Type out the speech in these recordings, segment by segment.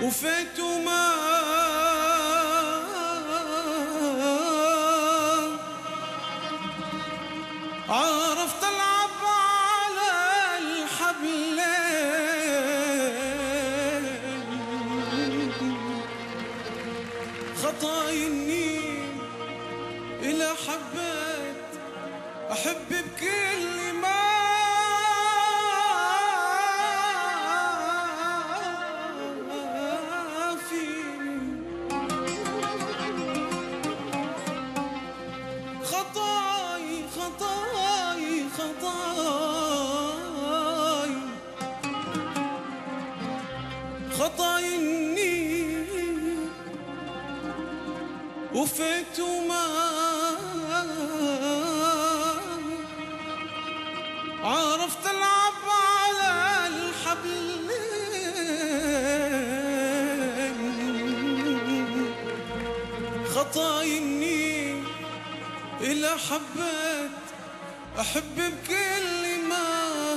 وفيت وما عرفت العب على الحبلين، خطاي اني إلا حبيت احب بكل ما خطاي إني وفيت وما عرفت ألعب على الحبلين، خطاي إني إلا حبيت أحب بكل ما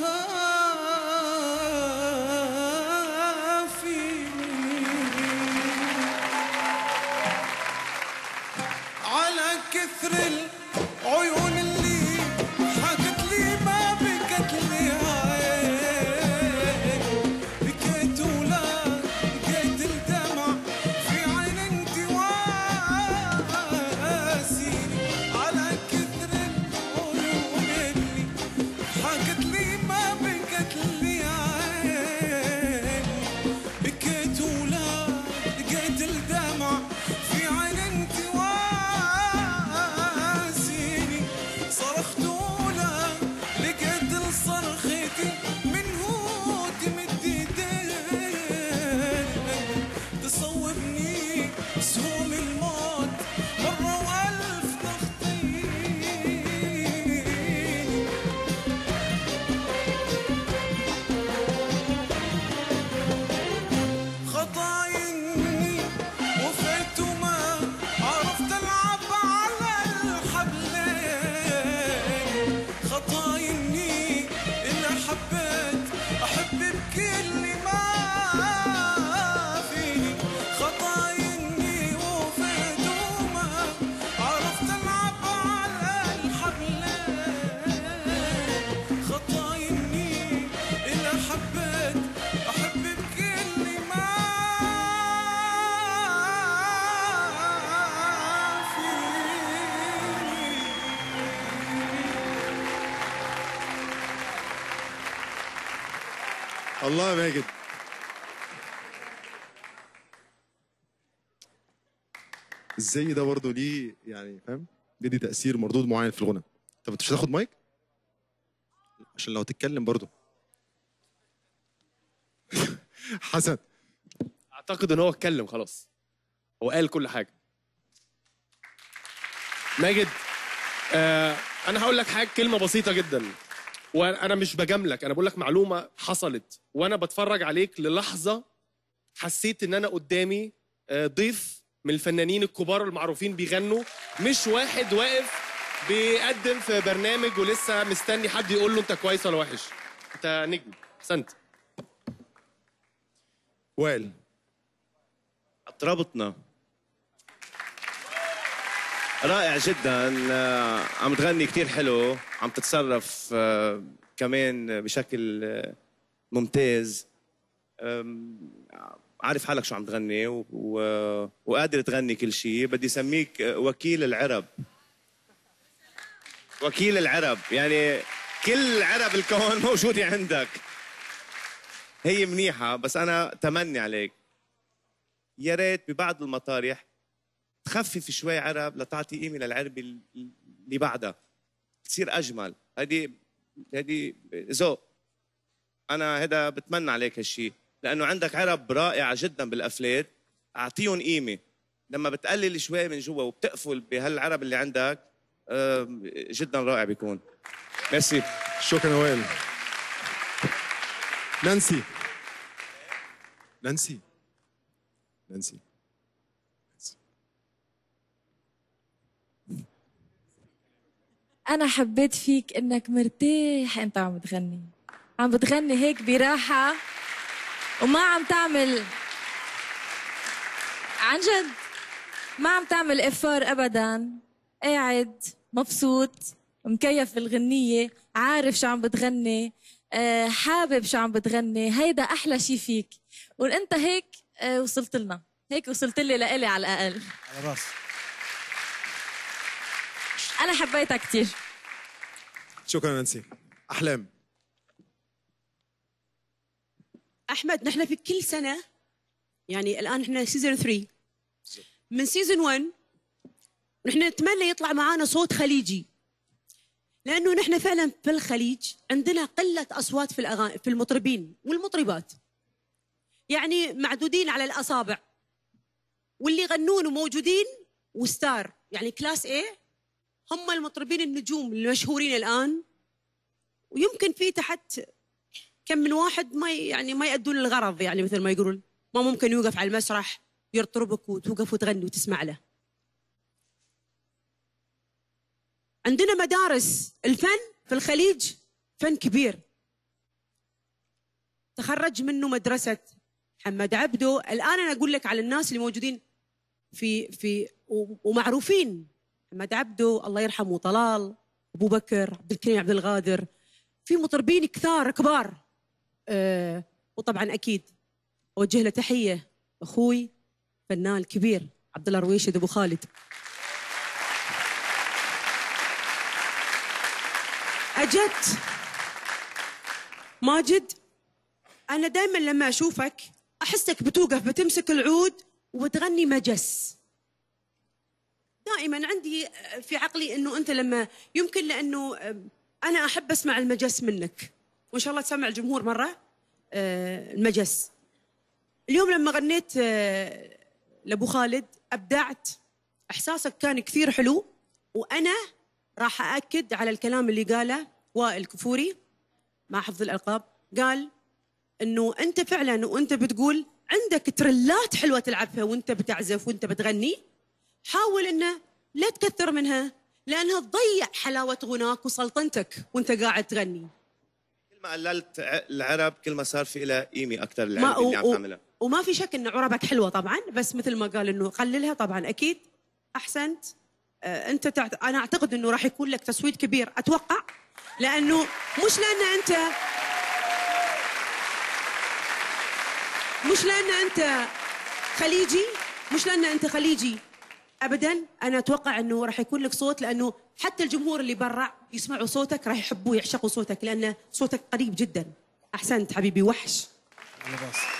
كثر العيون اللي حكت لي ما بكت لي عين، بكيت ولا بكيت الدمع في عين انت واسيني، على كثر العيون اللي حكت لي ما بكت لي عين، بكيت ولا بكيت الدمع في عين انت الله يا ماجد. الزي ده برضه ليه يعني فاهم؟ بيدي تأثير مردود معين في الغنى. طب انت مش هتاخد مايك؟ عشان لو تتكلم برضه. حسن. اعتقد ان هو اتكلم خلاص. هو قال كل حاجة. ماجد انا هقول لك حاجة، كلمة بسيطة جدا. وانا مش بجاملك، انا بقول لك معلومه حصلت وانا بتفرج عليك للحظه حسيت ان انا قدامي ضيف من الفنانين الكبار المعروفين بيغنوا، مش واحد واقف بيقدم في برنامج ولسه مستني حد يقول له انت كويس ولا وحش. انت نجم. احسنت. وائل. اتربطنا رائع جدا، عم تغني كتير حلو، عم تتصرف كمان بشكل ممتاز، عارف حالك شو عم تغني وقادر تغني كل شيء. بدي سميك وكيل العرب. وكيل العرب، يعني كل عرب الكون موجودة عندك. هي منيحة، بس أنا تمني عليك يا ريت ببعض المطارح تخفف شوي عرب لتعطي قيمه للعرب اللي بعدها، تصير اجمل. هذه ذوق. انا هذا بتمنى عليك هالشيء، لانه عندك عرب رائعه جدا بالافلات، اعطيهم قيمه. لما بتقلل شوي من جوا وبتقفل بهالعرب اللي عندك جدا رائع بيكون. ميرسي. شكرا وائل. نانسي. نانسي. نانسي. أنا حبيت فيك إنك مرتاح أنت عم بتغني هيك براحة، وما عم تعمل عن جد ما عم تعمل افار ابدا، قاعد مبسوط مكيف بالغنية، عارف شو عم بتغني، حابب شو عم بتغني. هيدا احلى شي فيك، وانت هيك وصلت لنا، هيك وصلت لي لإلي على الاقل. على راسي. انا حبيتها كتير. شكرا نانسي. احلام. احمد، نحن في كل سنه، يعني الان احنا سيزون 3، من سيزون 1 نحن نتمنى يطلع معانا صوت خليجي، لانه نحن فعلا في الخليج عندنا قله اصوات في الاغاني، في المطربين والمطربات، يعني معدودين على الاصابع، واللي يغنون وموجودين وستار يعني كلاس A هم المطربين النجوم المشهورين الان، ويمكن في تحت كم من واحد ما يأدون الغرض، يعني مثل ما يقولون ما ممكن يوقف على المسرح يرطربك وتوقف وتغني وتسمع له. عندنا مدارس الفن في الخليج، فن كبير، تخرج منه مدرسة محمد عبده. الآن أنا أقول لك على الناس اللي موجودين في ومعروفين، محمد عبده الله يرحمه، طلال، أبو بكر، عبد الكريم عبد الغادر، في مطربين كثار كبار. وطبعا أكيد أوجه له تحية أخوي فنان الكبير عبد الله رويشد أبو خالد. أجت ماجد، أنا دائما لما أشوفك أحسك بتوقف بتمسك العود وبتغني مجس. دائما عندي في عقلي أنه أنت لما يمكن، لأنه أنا أحب أسمع المجس منك، وإن شاء الله تسمع الجمهور مرة المجس. اليوم لما غنيت لأبو خالد أبدعت، إحساسك كان كثير حلو، وأنا راح أأكد على الكلام اللي قاله وائل كفوري مع حفظ الألقاب. قال إنه أنت فعلا وأنت بتقول عندك ترلات حلوة تلعبها وأنت بتعزف وأنت بتغني، حاول إنه لا تكثر منها، لأنها تضيع حلاوة غناك وسلطنتك وأنت قاعد تغني. كل ما قللت العرب كل ما صار في لها قيمة أكثر العرب اللي عم تعملها. وما في شك إن عربك حلوة طبعا، بس مثل ما قال إنه قللها طبعا أكيد. أحسنت. أنت أنا أعتقد إنه راح يكون لك تصويت كبير، أتوقع، لأنه مش لأن أنت خليجي، مش لأن أنت خليجي أبداً. أنا أتوقع إنه راح يكون لك صوت، لأنه حتى الجمهور اللي برا يسمعوا صوتك راح يحبوا يعشقوا صوتك، لأن صوتك قريب جداً. أحسنت حبيبي، وحش. على راسي.